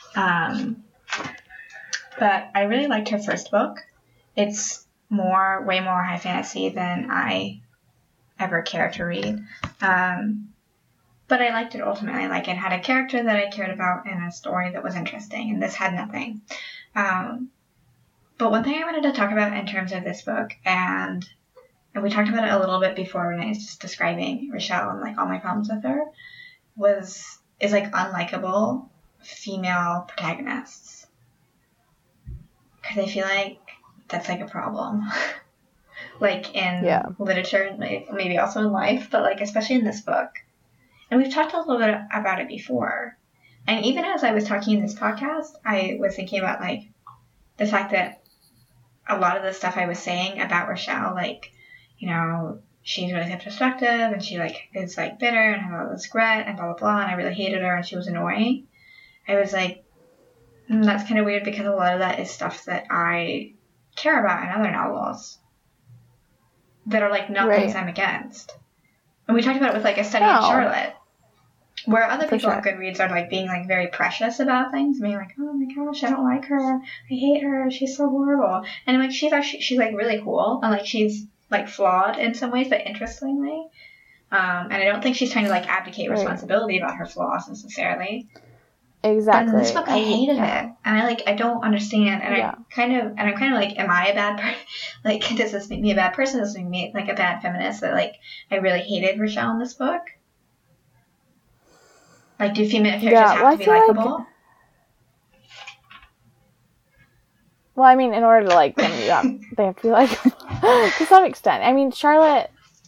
But I really liked her first book. It's way more high fantasy than I ever cared to read. But I liked it ultimately. Like, it had a character that I cared about and a story that was interesting, and this had nothing. But one thing I wanted to talk about in terms of this book, and we talked about it a little bit before when I was just describing Rochelle and, like, all my problems with her, is like, unlikable female protagonists. Because I feel like that's, like, a problem. Like, in literature, and maybe also in life, but, like, especially in this book. And we've talked a little bit about it before. And even as I was talking in this podcast, I was thinking about, like, the fact that a lot of the stuff I was saying about Rochelle, like, you know, she's really introspective, and she, like, is, like, bitter, and has all this regret, and blah, blah, blah, and I really hated her, and she was annoying. I was like, that's kind of weird, because a lot of that is stuff that I care about in other novels that are, like, not things I'm against. And we talked about it with, like, a study in Charlotte, where other people on Goodreads are, like, being, like, very precious about things, being like, oh my gosh, I don't like her, I hate her, she's so horrible. And, like, she's like, really cool, and, like, she's, like, flawed in some ways, but interestingly. And I don't think she's trying to, like, abdicate responsibility about her flaws necessarily. Exactly. But in this book, I hated it, and I don't understand, and I'm kind of like, am I a bad person? Like, does this make me a bad person? Does this make me, like, a bad feminist that, like, I really hated Rochelle in this book? Like, do female characters have to be likable? Like, well, I mean, in order to like them, they have to be likable to some extent. I mean, Charlotte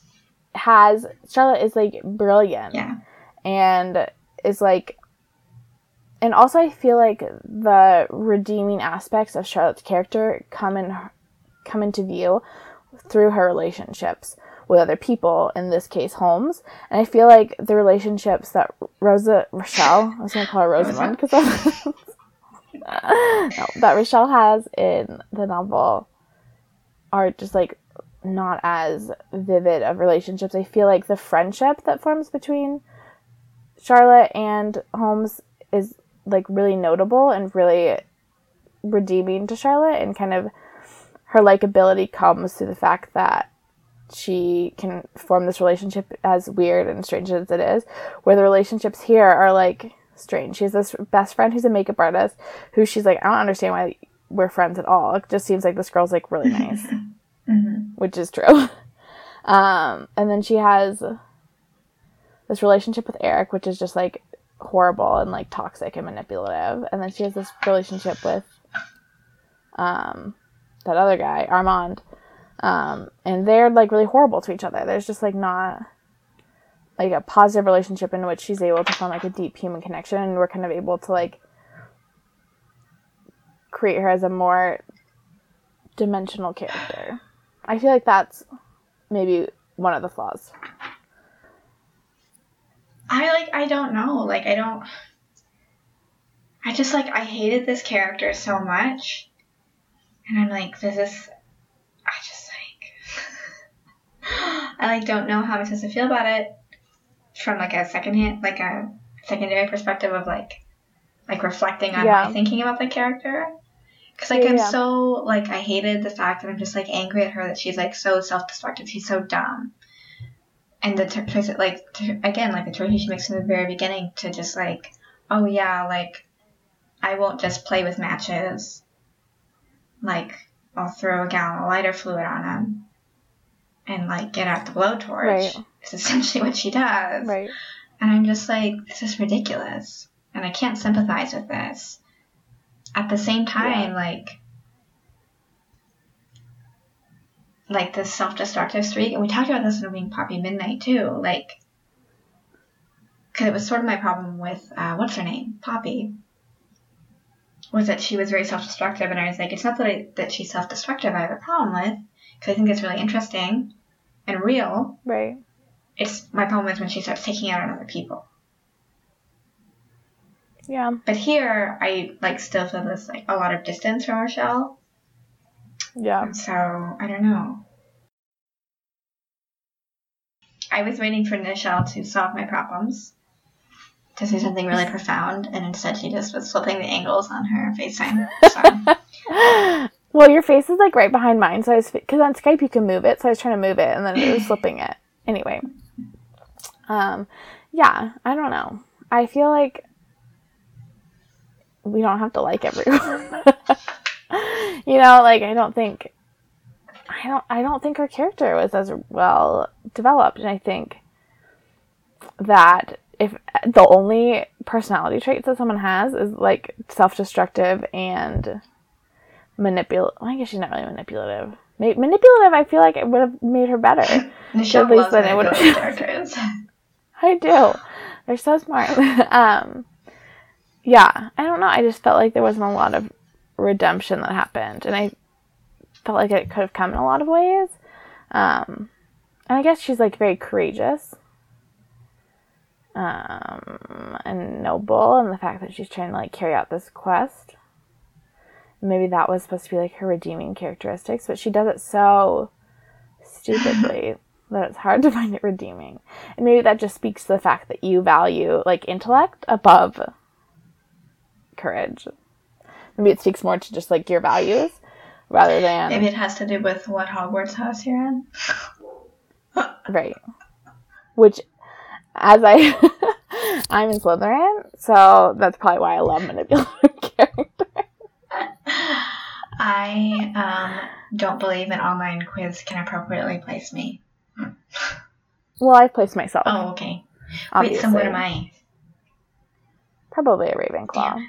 is, like, brilliant. Yeah. And is, like... And also, I feel like the redeeming aspects of Charlotte's character come into view through her relationships with other people, in this case, Holmes. And I feel like the relationships that Rochelle, I was going to call her Rosamund, because that Rochelle has in the novel are just, like, not as vivid of relationships. I feel like the friendship that forms between Charlotte and Holmes is, like, really notable and really redeeming to Charlotte, and kind of her likability comes through the fact that she can form this relationship, as weird and strange as it is, where the relationships here are, like, strange. She has this best friend who's a makeup artist who she's like, I don't understand why we're friends at all. It just seems like this girl's, like, really nice. Which is true. And then she has this relationship with Eric, which is just, like, horrible and, like, toxic and manipulative. And then she has this relationship with that other guy, Armand. And they're, like, really horrible to each other. There's just, like, not, like, a positive relationship in which she's able to form, like, a deep human connection, and we're kind of able to, like, create her as a more dimensional character. I feel like that's maybe one of the flaws. I don't know. Like, I just, like, I hated this character so much. And I'm like, I, like, don't know how I'm supposed to feel about it from, like, a secondary perspective of, like reflecting on my thinking about the character. Because, like, I'm so, like, I hated the fact that I'm just, like, angry at her that she's, like, so self-destructive. She's so dumb. And the choice, again, like, the choice she makes in the very beginning to just, like, oh, yeah, like, I won't just play with matches. Like, I'll throw a gallon of lighter fluid on them and, like, get out the blowtorch. Right. It's essentially what she does. Right. And I'm just like, this is ridiculous. And I can't sympathize with this. At the same time, like this self-destructive streak, and we talked about this in Wing Poppy Midnight, too. Like, because it was sort of my problem with, what's her name? Poppy. Was that she was very self-destructive, and I was like, it's not that she's self-destructive I have a problem with, because I think it's really interesting and real. Right. It's my problem is when she starts taking out on other people. Yeah. But here, I, like, still feel this, like, a lot of distance from Rochelle. Yeah. And so, I don't know. I was waiting for Nichelle to solve my problems, to say something really profound, and instead she just was flipping the angles on her FaceTime. So. Well, your face is, like, right behind mine, so because on Skype you can move it, so I was trying to move it, and then it was flipping it. Anyway. Yeah, I don't know. I feel like we don't have to like everyone. You know, like, I don't think her character was as well developed, and I think that if the only personality traits that someone has is, like, self-destructive and manipulative. Well, I guess she's not really manipulative. Manipulative, I feel like it would have made her better. Nichelle loves manipulative characters. I do. They're so smart. Yeah, I don't know. I just felt like there wasn't a lot of redemption that happened, and I felt like it could have come in a lot of ways. And I guess she's, like, very courageous and noble, and the fact that she's trying to, like, carry out this quest. Maybe that was supposed to be, like, her redeeming characteristics, but she does it so stupidly that it's hard to find it redeeming. And maybe that just speaks to the fact that you value, like, intellect above courage. Maybe it speaks more to just, like, your values rather than... Maybe it has to do with what Hogwarts house you're in. Right. Which, as I'm in Slytherin, so that's probably why I love manipulative characters. I don't believe an online quiz can appropriately place me. Well, I've placed myself. Oh, okay. Obviously. Wait, so what am I? Probably a Ravenclaw.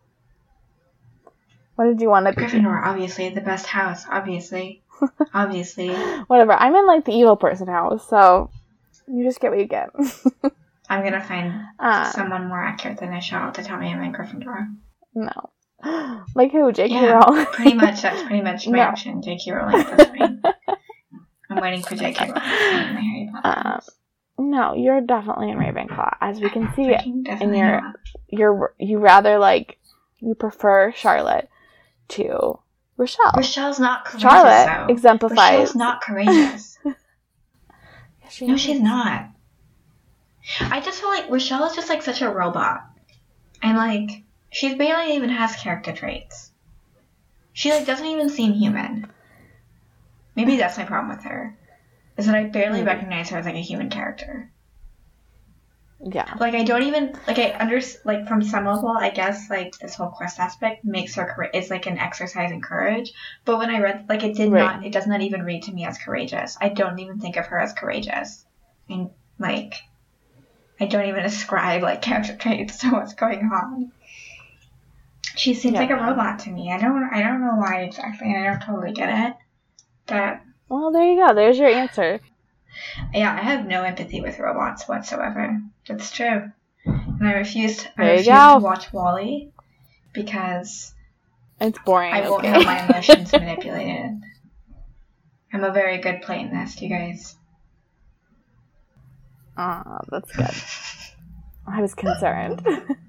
What did you want to be? Gryffindor, obviously. The best house, obviously. Obviously. Whatever. I'm in, like, the evil person house, so you just get what you get. I'm gonna find someone more accurate than Nichelle to tell me I'm in Gryffindor. No. Like who? J.K. Rowling? Pretty much. That's pretty much my option. J.K. Rowling at this point. I'm waiting for J.K. Rowling in the Harry Potter. No, you're definitely in Ravenclaw, as we can see. And you rather, like, you prefer Charlotte to Rochelle. Rochelle's not courageous, Charlotte though. exemplifies. Rochelle's not courageous. No, she's not. I just feel like Rochelle is just, like, such a robot. And, like, she barely even has character traits. She, like, doesn't even seem human. Maybe that's my problem with her. Is that I barely recognize her as, like, a human character. Yeah. Like, I don't even, like, from some level, I guess, like, this whole quest aspect makes her, is, like, an exercise in courage. But when I read, like, it does not even read to me as courageous. I don't even think of her as courageous. And, like, I don't even ascribe, like, character traits to what's going on. She seems like a robot to me. I don't know why exactly, and I don't totally get it. Well, there you go. There's your answer. Yeah, I have no empathy with robots whatsoever. That's true. And I refuse to watch WALL-E because it's boring. I won't have my emotions manipulated. I'm a very good Platonist, you guys. Oh, that's good. I was concerned.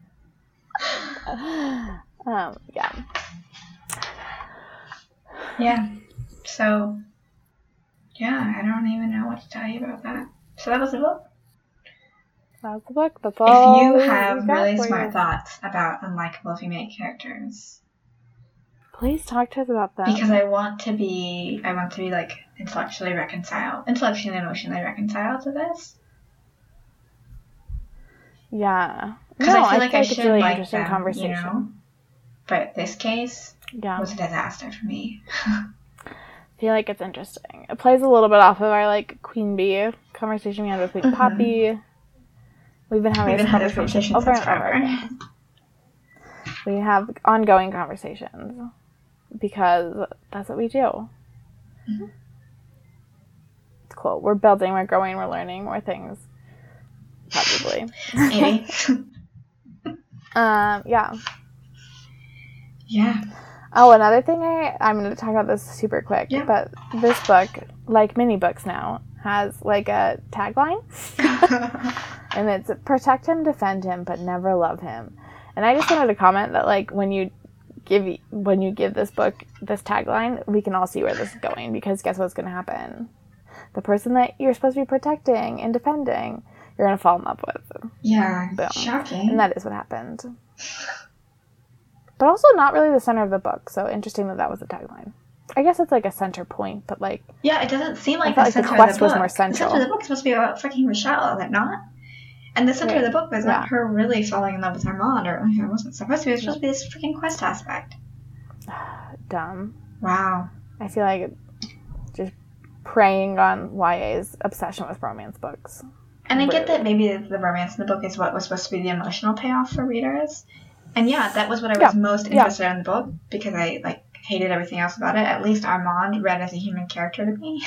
Yeah. Yeah. So, yeah, I don't even know what to tell you about that. So that was the book. That was the book. That's all. If you have really smart thoughts about unlikable female characters, please talk to us about them. Because I want to be like intellectually and emotionally reconciled to this. Yeah. Because I feel like I it's should a really like interesting them, conversation. You know? But this case was a disaster for me. I feel like it's interesting. It plays a little bit off of our, like, Queen Bee conversation we had with Queen Poppy. We've been having this conversation over and over again. We have ongoing conversations because that's what we do. Mm-hmm. It's cool. We're building, we're growing, we're learning more things. Probably. Maybe. Yeah. Yeah. Oh, another thing I'm going to talk about this super quick, yeah. but this book, like many books now, has like a tagline. And it's protect him, defend him, but never love him. And I just wanted to comment that, like, when you give this book this tagline, we can all see where this is going, because guess what's going to happen? The person that you're supposed to be protecting and defending, you're going to fall in love with. Yeah. Boom. Shocking. And that is what happened. But also not really the center of the book, so interesting that was the tagline. I guess it's like a center point, but like... Yeah, it doesn't seem like the quest was more central. The center of the book is supposed to be about freaking Rochelle, is it not? And the center of the book was not her really falling in love with Armand, or it wasn't supposed to be. It was supposed to be this freaking quest aspect. Dumb. Wow. I feel like just preying on YA's obsession with romance books. And I get that maybe the romance in the book is what was supposed to be the emotional payoff for readers. And yeah, that was what I was most interested in the book, because I, like, hated everything else about it. At least Armand read as a human character to me.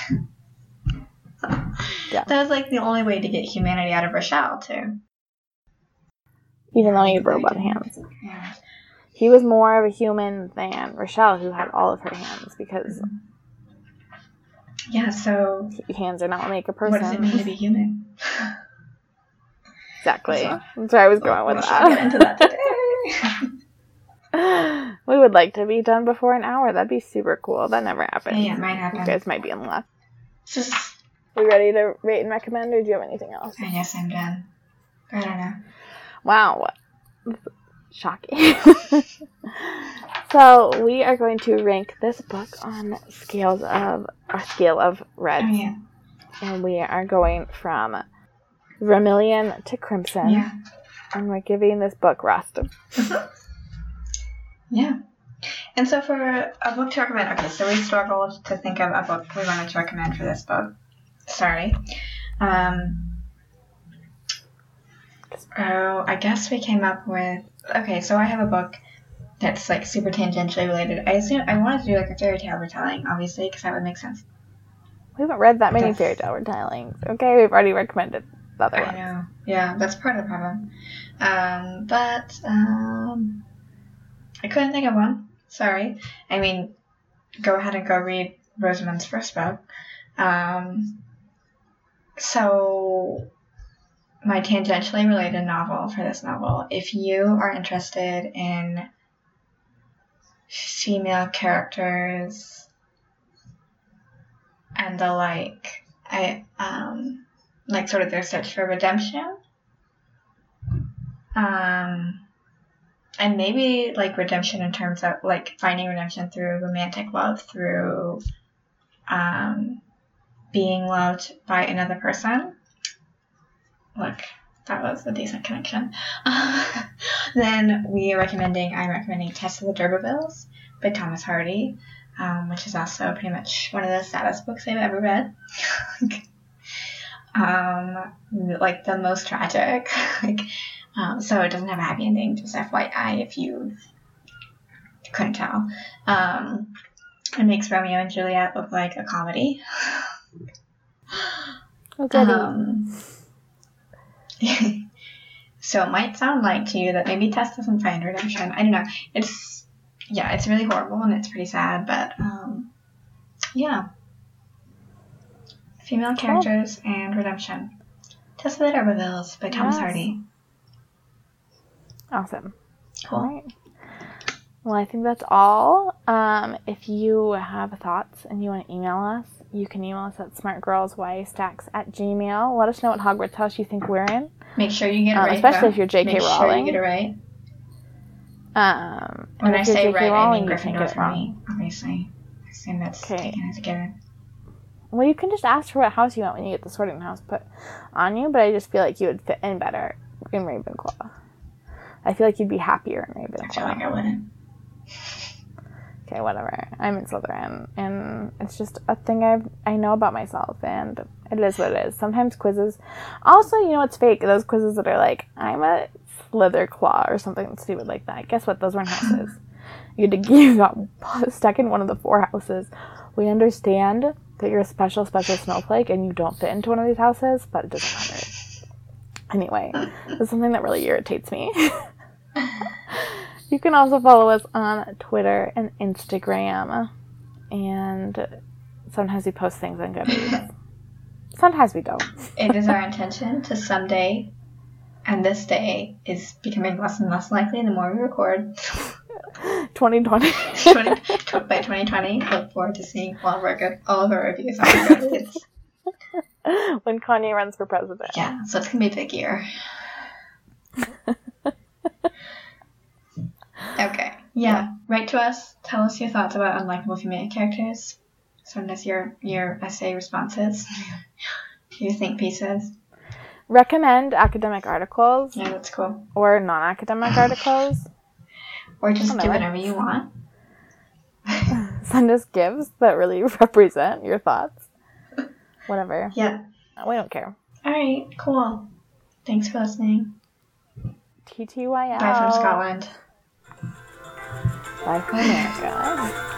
That was, like, the only way to get humanity out of Rochelle, too. Even though he had robot hands. Yeah. He was more of a human than Rochelle, who had all of her hands, because... Yeah, so... Hands are not what make a person. What does it mean to be human? Exactly. That's where I was going with that. I'll get into that today. We would like to be done before an hour. That'd be super cool. That never happens. Yeah, it might happen. You guys might be in luck. Are you ready to rate and recommend, or do you have anything else? I guess I'm done. I don't know. Wow. Shocking. So we are going to rank this book on a scale of reds. Oh, yeah. And we are going from vermilion to crimson. Yeah. And we're giving this book rust. Yeah. And so for a book to recommend, okay, so we struggled to think of a book we wanted to recommend for this book. Sorry. I guess we came up with, okay, so I have a book that's, like, super tangentially related. I wanted to do, like, a fairy tale retelling, obviously, because that would make sense. We haven't read that many fairy tale retellings. Okay, we've already recommended the other ones. I know. Yeah, that's part of the problem. But I couldn't think of one. Sorry. I mean, go ahead and go read Rosamund's first book. So, my tangentially related novel for this novel, if you are interested in female characters and the like, like sort of their search for redemption, and maybe like redemption in terms of like finding redemption through romantic love, through being loved by another person. Look, that was a decent connection. Then I'm recommending Tess of the D'Urbervilles by Thomas Hardy, which is also pretty much one of the saddest books I've ever read. Like the most tragic. So it doesn't have a happy ending, just FYI if you couldn't tell. It makes Romeo and Juliet look like a comedy. So it might sound like to you that maybe Tess doesn't find redemption. I don't know. It's really horrible and it's pretty sad, but yeah. Female characters and redemption. Tess of the D'Urbervilles by Thomas Hardy. Awesome. Cool. All right. Well, I think that's all. If you have thoughts and you want to email us, you can email us at smartgirlsystacks@gmail.com. Let us know what Hogwarts house you think we're in. Make sure you get it right. Especially if you're J.K. Rowling. Make sure you get it right. When I say right, I mean Gryffindor for me, obviously. I assume that's taken as a given. Well, you can just ask for what house you want when you get the sorting house put on you, but I just feel like you would fit in better in Ravenclaw. I feel like you'd be happier in Ravenclaw. I feel like I wouldn't. Okay, whatever. I'm in Slytherin, and it's just a thing I know about myself, and it is what it is. Sometimes quizzes. Also, you know what's fake? Those quizzes that are like, I'm a Slytherclaw or something stupid like that. Guess what? Those weren't houses. You got stuck in one of the 4 houses. We understand that you're a special snowflake, and you don't fit into one of these houses, but it doesn't matter. Anyway, it's something that really irritates me. You can also follow us on Twitter and Instagram. And sometimes we post things on Goodreads. Sometimes we don't. It is our intention to someday, and this day is becoming less and less likely the more we record. 2020. By 2020, look forward to seeing all of our reviews on Goodreads. When Kanye runs for president. Yeah, so it's going to be a big year. Okay. Yeah. Write to us. Tell us your thoughts about unlikable female characters. Send us your essay responses. Your think pieces. Recommend academic articles. Yeah, that's cool. Or non-academic articles. Or just do whatever you want. Send us gifts that really represent your thoughts. Whatever. Yeah. We don't care. All right. Cool. Thanks for listening. TTYL. Bye from Scotland. Bye from America.